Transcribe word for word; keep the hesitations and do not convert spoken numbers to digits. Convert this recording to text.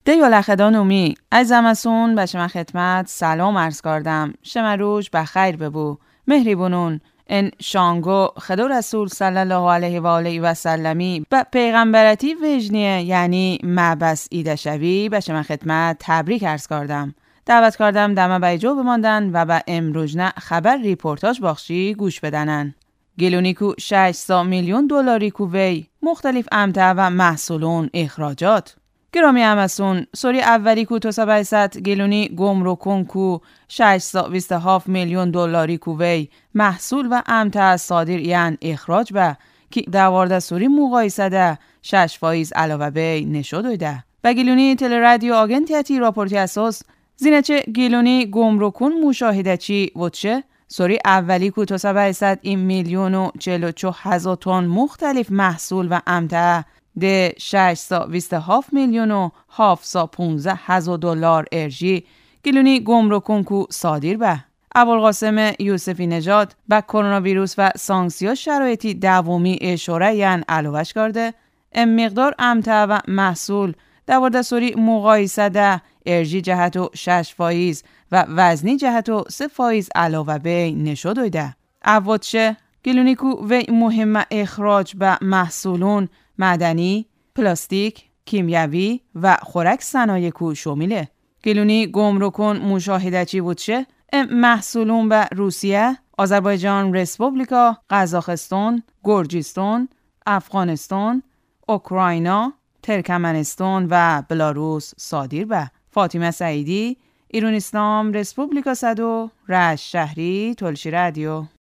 دیو لخدانومی از زمسون بشم خدمت سلام عرض کردم. شما روش بخیر ببو. مهری بونون ان شانگو خدا رسول صلی الله علیه و آله و سلمی به پیغمبرتی وجنیه یعنی معبس ایده شوی بشم خدمت تبریک عرض کردم. دعوت کردم دمه بیجو بماندن و به امروزنه خبر ریپورتاج باخشی گوش بدنن. گلونیکو ششصد میلیون دلاری کو وی مختلف امتع و محصولون اخراجات. گرامی امسون سوری اولی کو تو سبایست گلونی گمرکون کو ششصد و بیست و هفت میلیون دلاری کو وی محصول و امتع صادر یعن اخراج به که دوارده سوری مقایسه ده شش فایز علاوه بی نشدویده. و گلونی تل رادیو آگنتیتی راپورتی اساس زینچه گلونی گمرکون مشاهده چی وچه سوری اولی کو تو سبایست این میلیون و چهل و چه هزار تن مختلف محصول و امتع ده ششصد و بیست و هفت میلیون و هفتصد و پانزده هزار دلار ارجی گلونی گمرکون کو صادر به. ابوالقاسم یوسفی نژاد با کرونا ویروس و سانکسیون شرایطی دومی اشاره یعن علاوهش کرده ام مقدار امتع و محصول دوارده سوری مقایسه ده ارجی جهت و شش فایز و وزنی جهت و سه فایز علاوه بی نشدویده. اوادشه گلونی کو وی مهم اخراج به محصولون معدنی، پلاستیک، کیمیاوی و خوراک صنایع کو شامله. گلونی گمرکون مشاهده چی بودشه محصولون به روسیه، آذربایجان رسپوبلیکا، قزاقستان، گرجستان، افغانستان، اوکراینا، ترکمنستان و بلاروس صادر به. فاطمه سعیدی، ایران اسلام رسپوبلیکا صدو، رشت شهری، تلشی رادیو.